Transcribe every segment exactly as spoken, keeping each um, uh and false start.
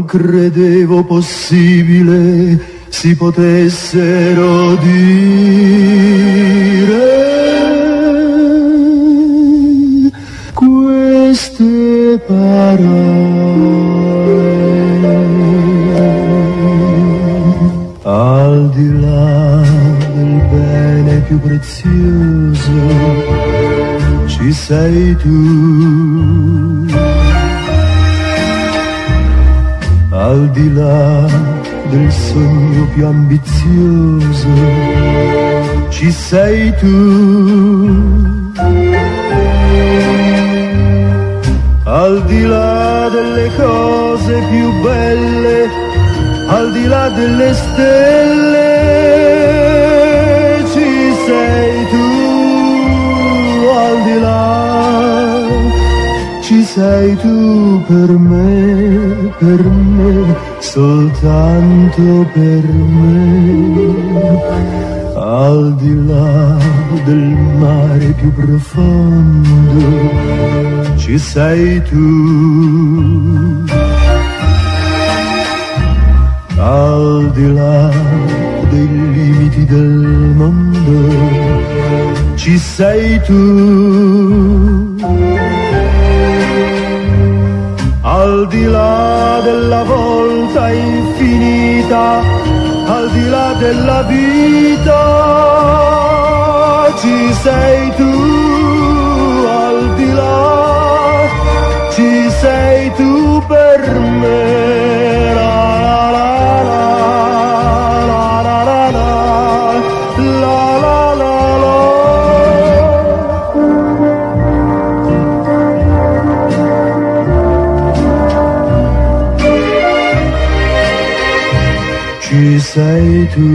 credevo possibile si potessero dire queste parole. Al di là del bene più prezioso ci sei tu, al di là del sogno più ambizioso ci sei tu, al di là delle cose più belle, al di là delle stelle ci sei tu, al di là ci sei tu per me, per me, soltanto per me, al di là del mare più profondo ci sei tu, al di là dei limiti del mondo ci sei tu, al di là della volta infinita, al di là della vita ci sei tu, al di là ci sei tu per me, la la la la la la la la la la la la. Ci sei tu,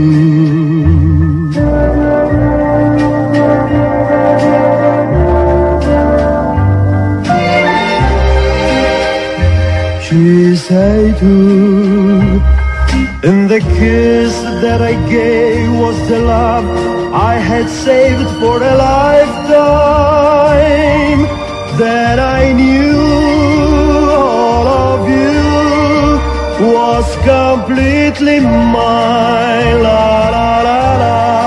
ci sei tu, and the kiss that I gave was the love I had saved for a lifetime, that I knew all of you was completely mine, la la la la.